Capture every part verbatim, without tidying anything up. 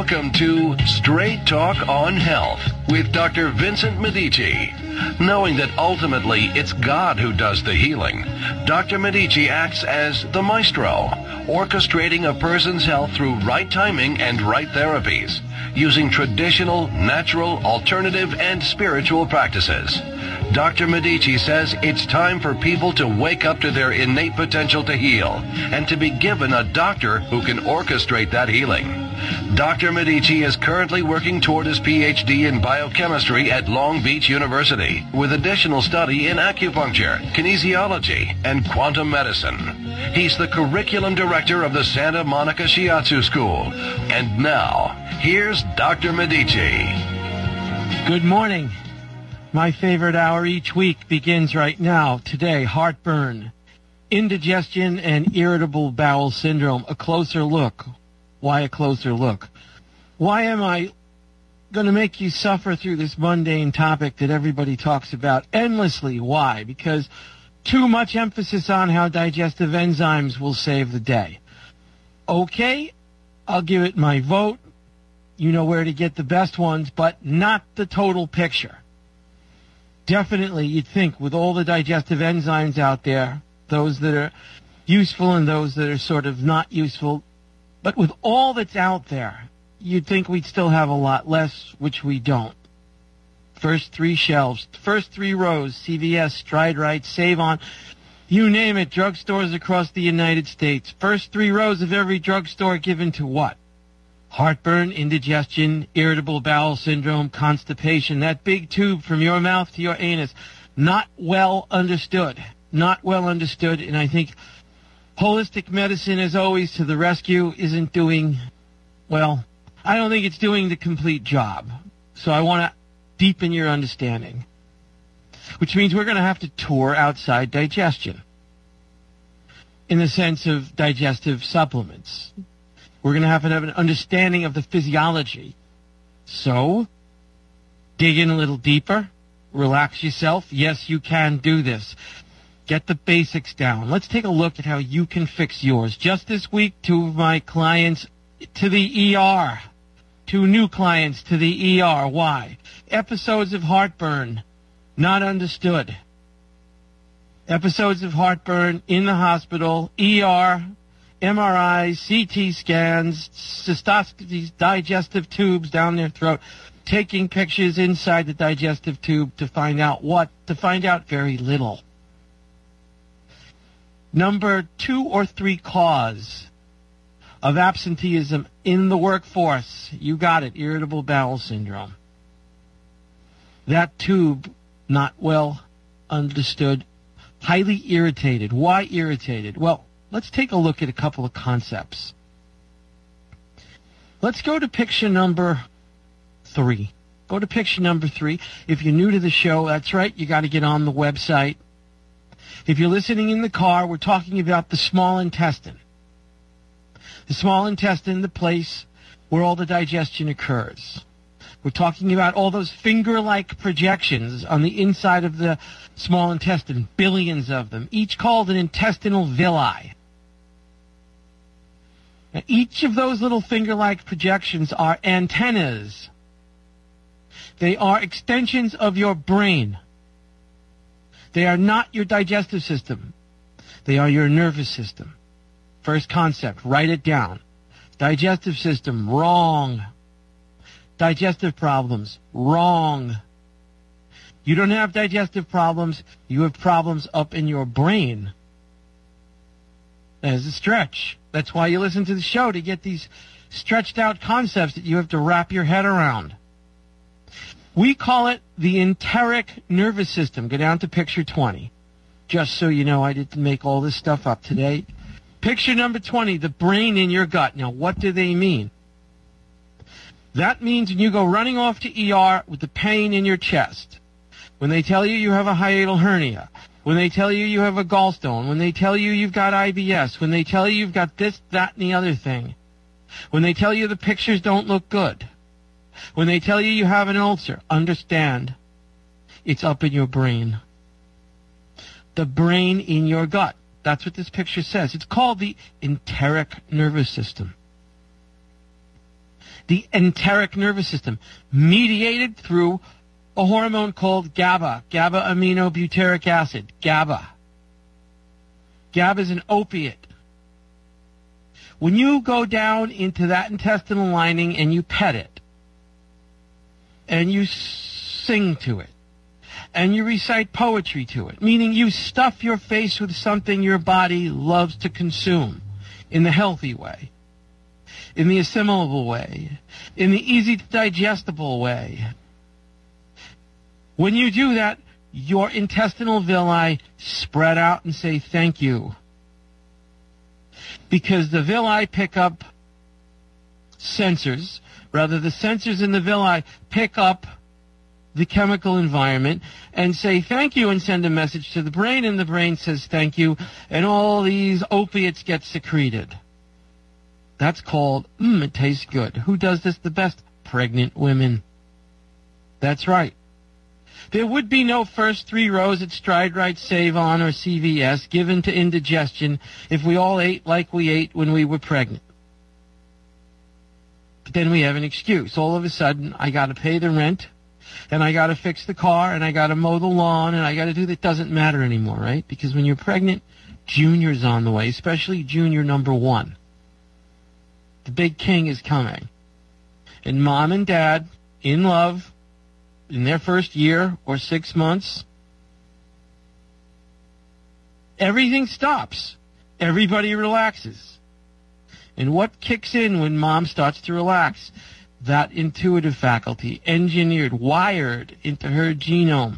Welcome to Straight Talk on Health with Doctor Vincent Medici. Knowing that ultimately it's God who does the healing, Doctor Medici acts as the maestro, orchestrating a person's health through right timing and right therapies, using traditional, natural, alternative, and spiritual practices. Doctor Medici says it's time for people to wake up to their innate potential to heal and to be given a doctor who can orchestrate that healing. Doctor Medici is currently working toward his P H D in biochemistry at Long Beach University with additional study in acupuncture, kinesiology, and quantum medicine. He's the curriculum director of the Santa Monica Shiatsu School. And now, here's Doctor Medici. Good morning. My favorite hour each week begins right now. Today, heartburn, indigestion, and irritable bowel syndrome. A closer look. Why a closer look? Why am I going to make you suffer through this mundane topic that everybody talks about endlessly? Why? Because too much emphasis on how digestive enzymes will save the day. Okay, I'll give it my vote. You know where to get the best ones, but not the total picture. Definitely, you'd think with all the digestive enzymes out there, those that are useful and those that are sort of not useful, but with all that's out there, you'd think we'd still have a lot less, which we don't. First three shelves, first three rows, C V S, Stride Rite, Save-On, you name it, drugstores across the United States. First three rows of every drugstore given to what? Heartburn, indigestion, irritable bowel syndrome, constipation, that big tube from your mouth to your anus. Not well understood. Not well understood, and I think holistic medicine, as always, to the rescue, isn't doing, well, I don't think it's doing the complete job. So I want to deepen your understanding, which means we're going to have to tour outside digestion in the sense of digestive supplements. We're going to have to have an understanding of the physiology. So, dig in a little deeper. Relax yourself. Yes, you can do this. Get the basics down. Let's take a look at how you can fix yours. Just this week, two of my clients to the E R. Two new clients to the E R. Why? Episodes of heartburn. Not understood. Episodes of heartburn in the hospital, E R, M R Is, C T scans, cystoscopies, digestive tubes down their throat, taking pictures inside the digestive tube to find out what? To find out very little. Number two or three cause of absenteeism in the workforce. You got it, irritable bowel syndrome. That tube, not well understood, highly irritated. Why irritated? Well, let's take a look at a couple of concepts. Let's go to picture number three. Go to picture number three. If you're new to the show, that's right, you got to get on the website. If you're listening in the car, we're talking about the small intestine. The small intestine, the place where all the digestion occurs. We're talking about all those finger-like projections on the inside of the small intestine, billions of them, each called an intestinal villi. Now, each of those little finger-like projections are antennas. They are extensions of your brain. They are not your digestive system. They are your nervous system. First concept, write it down. Digestive system, wrong. Digestive problems, wrong. You don't have digestive problems. You have problems up in your brain. There's a stretch. That's why you listen to the show, to get these stretched out concepts that you have to wrap your head around. We call it the enteric nervous system. Go down to picture twenty. Just so you know, I didn't make all this stuff up today. Picture number twenty, the brain in your gut. Now, what do they mean? That means when you go running off to E R with the pain in your chest, when they tell you you have a hiatal hernia, when they tell you you have a gallstone, when they tell you you've got I B S, when they tell you you've got this, that, and the other thing, when they tell you the pictures don't look good, when they tell you you have an ulcer, understand, it's up in your brain. The brain in your gut. That's what this picture says. It's called the enteric nervous system. the enteric nervous system, mediated through a hormone called GABA, GABA-aminobutyric acid, GABA. GABA is an opiate. When you go down into that intestinal lining and you pet it, and you sing to it, and you recite poetry to it, meaning you stuff your face with something your body loves to consume in the healthy way, in the assimilable way, in the easy-digestible way. When you do that, your intestinal villi spread out and say thank you. Because the villi pick up sensors, rather the sensors in the villi pick up the chemical environment and say thank you and send a message to the brain, and the brain says thank you, and all these opiates get secreted. That's called, mmm, it tastes good. Who does this the best? Pregnant women. That's right. There would be no first three rows at Stride Right, Save On, or C V S given to indigestion if we all ate like we ate when we were pregnant. But then we have an excuse. All of a sudden, I got to pay the rent, and I got to fix the car, and I got to mow the lawn, and I got to do that. Doesn't matter anymore, right? Because when you're pregnant, Junior's on the way, especially Junior number one. The big king is coming. And mom and dad, in love, in their first year or six months, everything stops. Everybody relaxes. And what kicks in when mom starts to relax? That intuitive faculty, engineered, wired into her genome,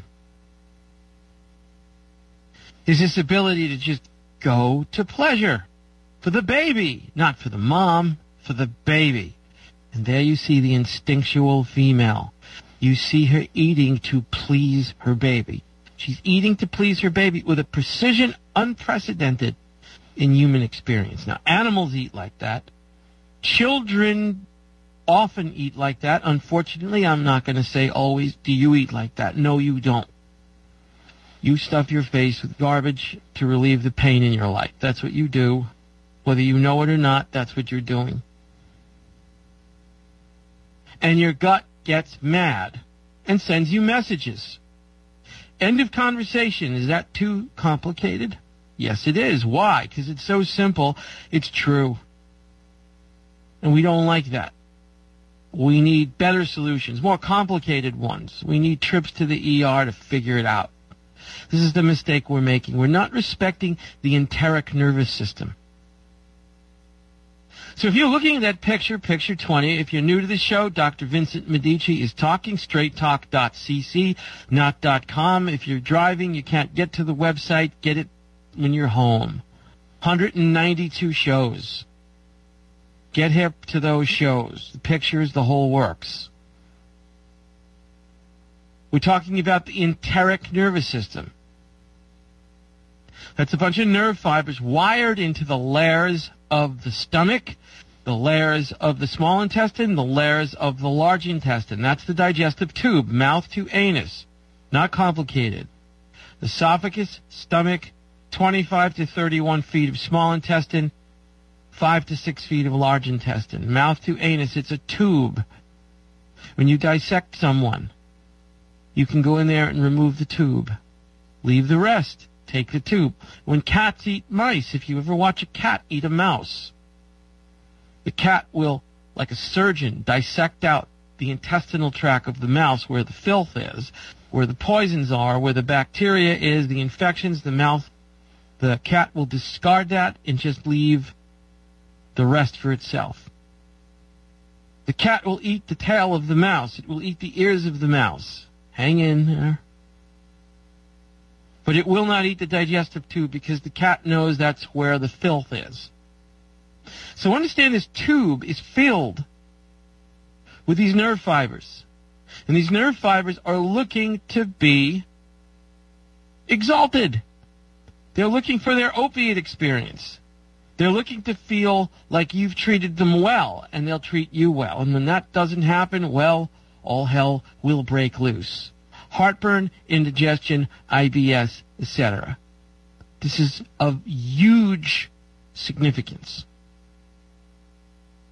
is this ability to just go to pleasure for the baby, not for the mom, for the baby. And there you see the instinctual female. You see her eating to please her baby. She's eating to please her baby with a precision unprecedented in human experience. Now, animals eat like that. Children often eat like that. Unfortunately, I'm not going to say always, do you eat like that? No, you don't. You stuff your face with garbage to relieve the pain in your life. That's what you do. Whether you know it or not, that's what you're doing. And your gut gets mad and sends you messages. End of conversation. Is that too complicated? Yes, it is. Why? Because it's so simple. It's true. And we don't like that. We need better solutions, more complicated ones. We need trips to the E R to figure it out. This is the mistake we're making. We're not respecting the enteric nervous system. So if you're looking at that picture, picture twenty, if you're new to the show, Doctor Vincent Medici is talking, straight talk dot c c, not .com. If you're driving, you can't get to the website, get it when you're home. one hundred ninety-two shows. Get hip to those shows. The pictures, the whole works. We're talking about the enteric nervous system. That's a bunch of nerve fibers wired into the layers of the stomach, the layers of the small intestine, the layers of the large intestine. That's the digestive tube, mouth to anus. Not complicated. Esophagus, stomach, twenty-five to thirty-one feet of small intestine, five to six feet of large intestine. Mouth to anus, it's a tube. When you dissect someone, you can go in there and remove the tube. Leave the rest. Take the tube. When cats eat mice, if you ever watch a cat eat a mouse, the cat will, like a surgeon, dissect out the intestinal tract of the mouse where the filth is, where the poisons are, where the bacteria is, the infections, the mouth. The cat will discard that and just leave the rest for itself. The cat will eat the tail of the mouse. It will eat the ears of the mouse. Hang in there. But it will not eat the digestive tube because the cat knows that's where the filth is. So understand this tube is filled with these nerve fibers. And these nerve fibers are looking to be exalted. They're looking for their opiate experience. They're looking to feel like you've treated them well, and they'll treat you well. And when that doesn't happen, well, all hell will break loose. Heartburn, indigestion, I B S, et cetera. This is of huge significance.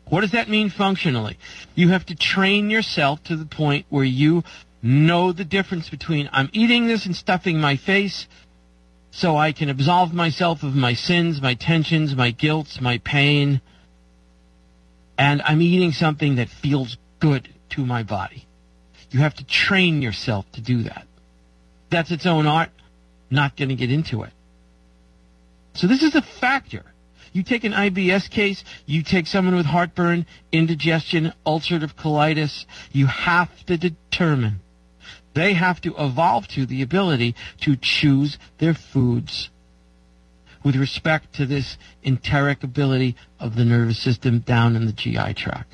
What does that mean functionally? You have to train yourself to the point where you know the difference between I'm eating this and stuffing my face so I can absolve myself of my sins, my tensions, my guilts, my pain, and I'm eating something that feels good to my body. You have to train yourself to do that. That's its own art. Not going to get into it. So this is a factor. You take an I B S case, you take someone with heartburn, indigestion, ulcerative colitis, you have to determine. They have to evolve to the ability to choose their foods with respect to this enteric ability of the nervous system down in the G I tract.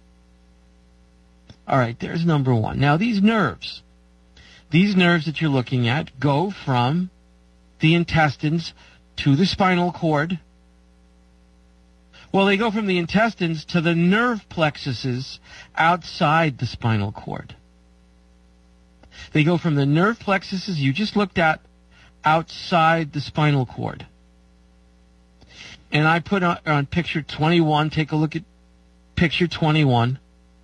All right, there's number one. Now, these nerves, these nerves that you're looking at go from the intestines to the spinal cord. Well, they go from the intestines to the nerve plexuses outside the spinal cord. They go from the nerve plexuses you just looked at outside the spinal cord. And I put on, on picture twenty-one, take a look at picture twenty-one.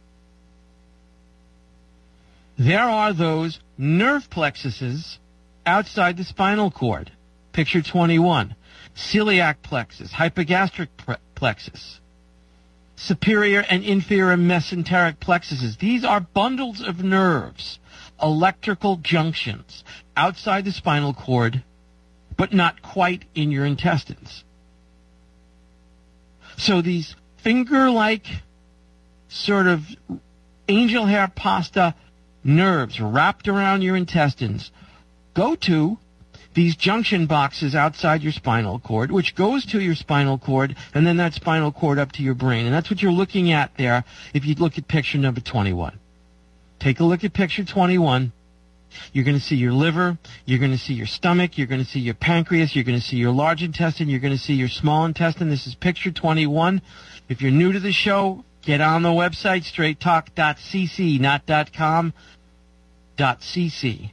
There are those nerve plexuses outside the spinal cord. Picture twenty-one. Celiac plexus, hypogastric plexus, superior and inferior mesenteric plexuses. These are bundles of nerves, electrical junctions outside the spinal cord, but not quite in your intestines. So these finger-like sort of angel hair pasta nerves wrapped around your intestines go to these junction boxes outside your spinal cord, which goes to your spinal cord, and then that spinal cord up to your brain. And that's what you're looking at there if you look at picture number twenty-one. Take a look at picture twenty-one. You're going to see your liver, you're going to see your stomach, you're going to see your pancreas, you're going to see your large intestine, you're going to see your small intestine. This is picture twenty-one. If you're new to the show, get on the website, straight talk dot c c, not .com, .cc.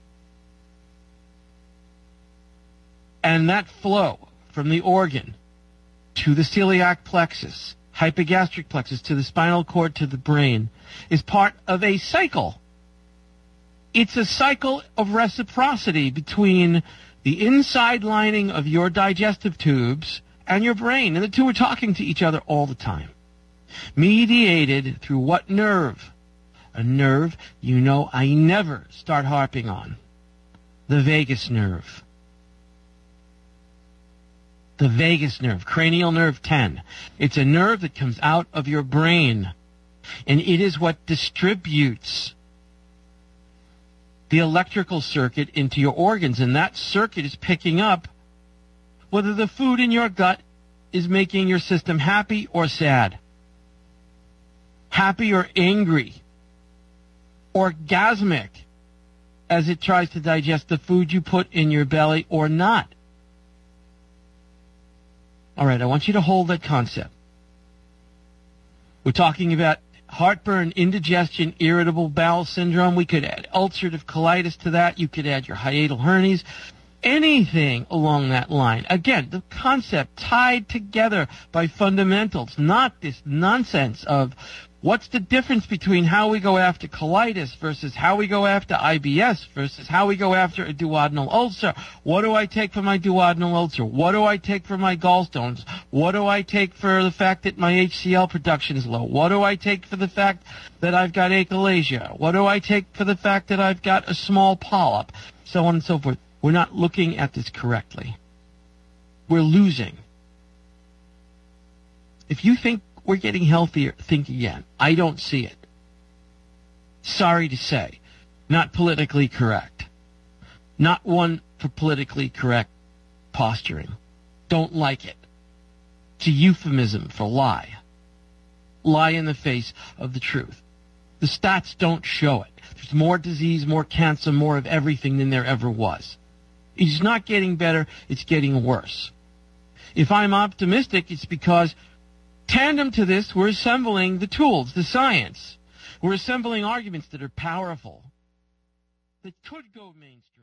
And that flow from the organ to the celiac plexus, hypogastric plexus, to the spinal cord, to the brain, is part of a cycle. It's a cycle of reciprocity between the inside lining of your digestive tubes and your brain. And the two are talking to each other all the time. Mediated through what nerve? A nerve you know I never start harping on. The vagus nerve. The vagus nerve, cranial nerve ten. It's a nerve that comes out of your brain, and it is what distributes the electrical circuit into your organs, and that circuit is picking up whether the food in your gut is making your system happy or sad, happy or angry, orgasmic as it tries to digest the food you put in your belly or not. All right, I want you to hold that concept. We're talking about heartburn, indigestion, irritable bowel syndrome. We could add ulcerative colitis to that. You could add your hiatal hernias. Anything along that line. Again, the concept tied together by fundamentals, not this nonsense of what's the difference between how we go after colitis versus how we go after I B S versus how we go after a duodenal ulcer. What do I take for my duodenal ulcer? What do I take for my gallstones? What do I take for the fact that my H C L production is low? What do I take for the fact that I've got achalasia? What do I take for the fact that I've got a small polyp? So on and so forth. We're not looking at this correctly. We're losing. If you think we're getting healthier, think again. I don't see it. Sorry to say. Not politically correct. Not one for politically correct posturing. Don't like it. It's a euphemism for lie. Lie in the face of the truth. The stats don't show it. There's more disease, more cancer, more of everything than there ever was. It's not getting better, it's getting worse. If I'm optimistic, it's because tandem to this, we're assembling the tools, the science. We're assembling arguments that are powerful, that could go mainstream.